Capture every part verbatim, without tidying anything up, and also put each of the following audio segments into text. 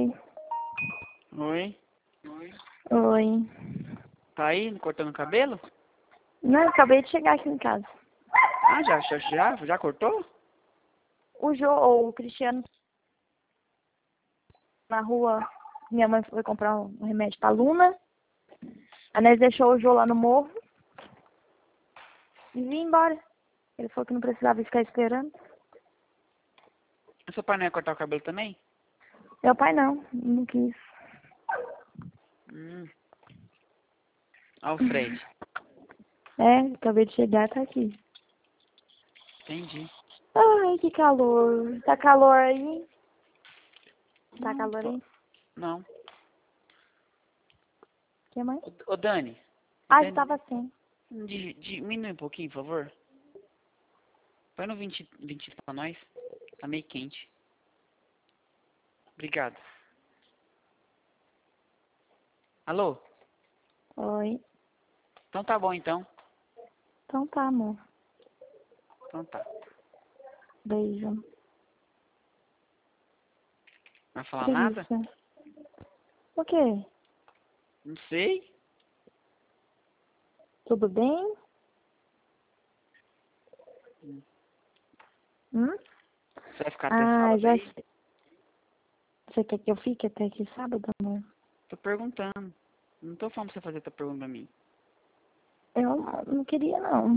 Oi. Oi. Oi. Tá aí cortando o cabelo? Não, acabei de chegar aqui em casa. Ah, já, já, já, já cortou? O Jo, ou o Cristiano, na rua, minha mãe foi comprar um remédio pra Luna. Aí nós deixou o Jo lá no morro e vim embora. Ele falou que não precisava ficar esperando. Seu pai não ia cortar o cabelo também? Meu pai não, não quis. Hum. Ó o Fred. É, acabei de chegar, tá aqui. Entendi. Ai, que calor. Tá calor aí? Tá Não, calor tô- aí? não. Que mais? Ô, ô Dani. Ô, Ah, Dani, estava assim. di- diminui um pouquinho, por favor. Põe no vinte, vinte pra nós. Tá meio quente. Obrigado. Alô? Oi. Então tá bom, então. Então tá, amor. Então tá. Beijo. Vai falar nada? Delícia. O quê? Não sei. Tudo bem? Hum. Hum? Você vai ficar até Ah, sábado já aí? sei. Você quer que eu fique até aqui sábado, amor? Tô perguntando. Não tô falando pra você fazer essa pergunta pra mim. Eu não queria, não.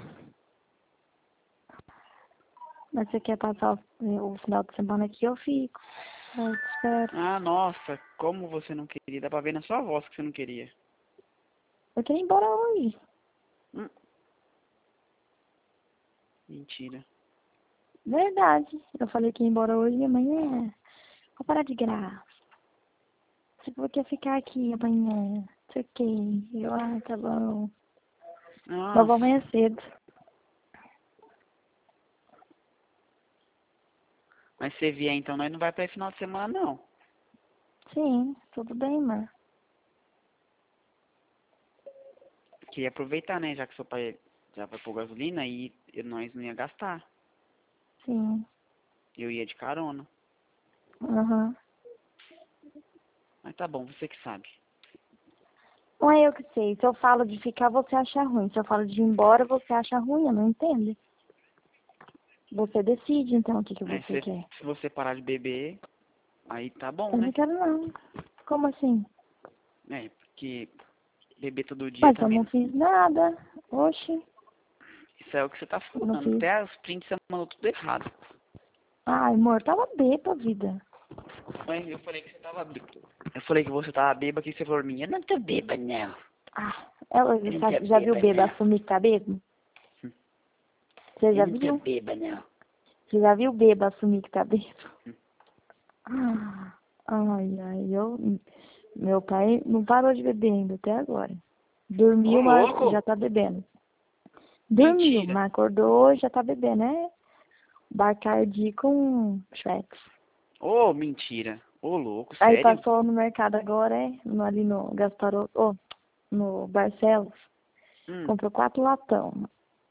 Mas você quer passar o, o final de semana aqui, eu fico. Eu te espero. Ah, nossa, como você não queria. Dá pra ver na sua voz que você não queria. Eu queria ir embora hoje. Hum. Mentira. Verdade. Eu falei que ia embora hoje e amanhã. Vou parar de graça. Você falou que ia ficar aqui amanhã. Não sei o quê. Eu, ah, tá bom. Mas vou Nossa. amanhã cedo. Mas se você vier então, nós não vai pra esse final de semana, não. Sim, tudo bem, mano. Queria aproveitar, né? Já que seu pai já vai pôr gasolina e e nós não ia gastar. Sim. Eu ia de carona. Aham. Mas tá bom, você que sabe. Não é eu que sei. Se eu falo de ficar, você acha ruim. Se eu falo de ir embora, você acha ruim. Eu não entendo. Você decide, então, o que, que Mas você se, quer. se você parar de beber, aí tá bom, Eu não né? quero, não. Como assim? É, porque beber todo dia Mas eu não também. fiz nada. Oxi, Isso é o que você tá eu não falando. fiz. Até os prints você mandou tudo errado. Ai, amor, tava bêbada, vida. Mas eu falei que você tava bêbado. Eu falei que você tava bêbado, que você falou pra mim, eu não tô bêbado, não. Ah, ela Eu não já, tô já viu bêbado, bêbado não. assumir que tá bêbado? Você Eu já não tô viu? bêbado, não. Você já viu bêbado assumir que tá bêbado? Ah, ai, ai, eu... Meu pai não parou de beber ainda até agora. Ô, Dormiu, mas já louco! tá bebendo. Dormiu, Mentira. mas acordou e já tá bebendo, né? Bacardi com Schweppes. Ô, mentira. Ô, louco, Aí sério? passou no mercado agora, é? No, ali no Gasparotto, oh, no Barcelos. Hum, Comprou quatro latão.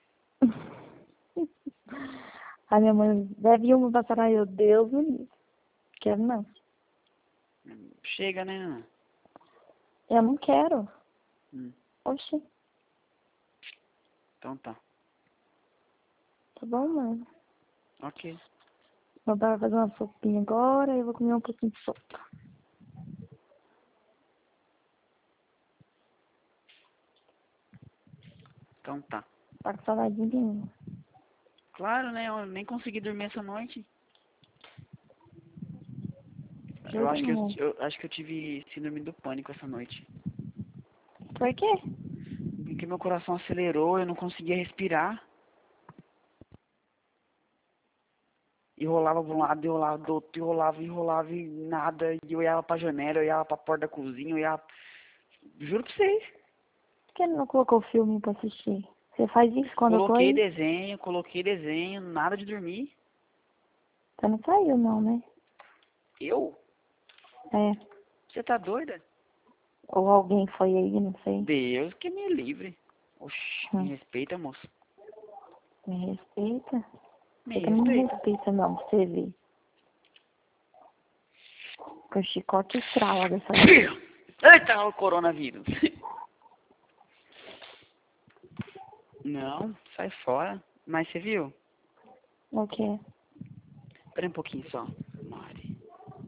A minha mãe bebe uma pra parar, eu, Deus me livre. Quero não. chega, né? Eu não quero. Hum, Oxi, então tá. tá bom, mano. Ok. Meu pai vai fazer uma sopinha agora e eu vou comer um pouquinho de sopa. Então tá. Tá com saudade de mim. Claro, né? Eu nem consegui dormir essa noite. Eu Juro, acho que eu, amor. eu acho que eu tive síndrome do pânico essa noite. Por quê? Porque meu coração acelerou, eu não conseguia respirar. E rolava de um lado, e rolava do outro, e rolava, e rolava, e nada. E eu olhava pra janela, eu olhava pra porta da cozinha, eu olhava... Juro pra vocês. Por que ele não colocou o filme pra assistir? Você faz isso quando eu tô Coloquei aí? desenho, coloquei desenho, nada de dormir. Você não saiu não, né? Eu? É. Você tá doida? Ou alguém foi aí, não sei. Deus que me livre. Oxi, me Hum. respeita, moço. Me respeita? Me Você também não me respeita. respeita não, pra você ver. Com o chicote estrala dessa vez. Eita, o coronavírus. Não, sai fora. Mas você viu? O quê? Espera um pouquinho só, Mari.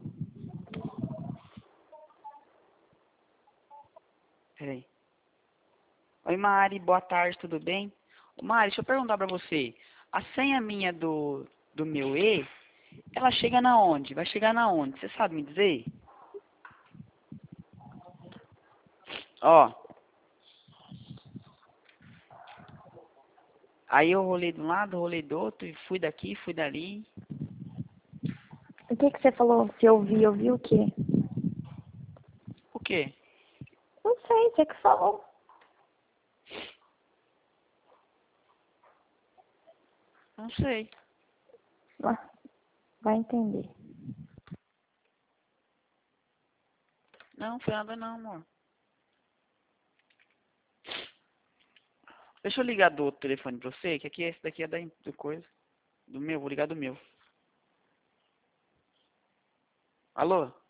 Peraí. Oi, Mari, boa tarde, tudo bem? Ô, Mari, deixa eu perguntar pra você. A senha minha do, do meu E, ela chega na onde? Vai chegar na onde? Você sabe me dizer? Ó. Aí eu rolei de um lado, rolei do outro, e fui daqui, fui dali. O que que você falou? Se eu vi, eu vi o quê? O quê? Não sei, você que falou. Não sei. Ah, vai entender. Não, foi nada não, amor. Deixa eu ligar do outro telefone pra você, que aqui esse daqui é da do coisa. Do meu, vou ligar do meu. Alô?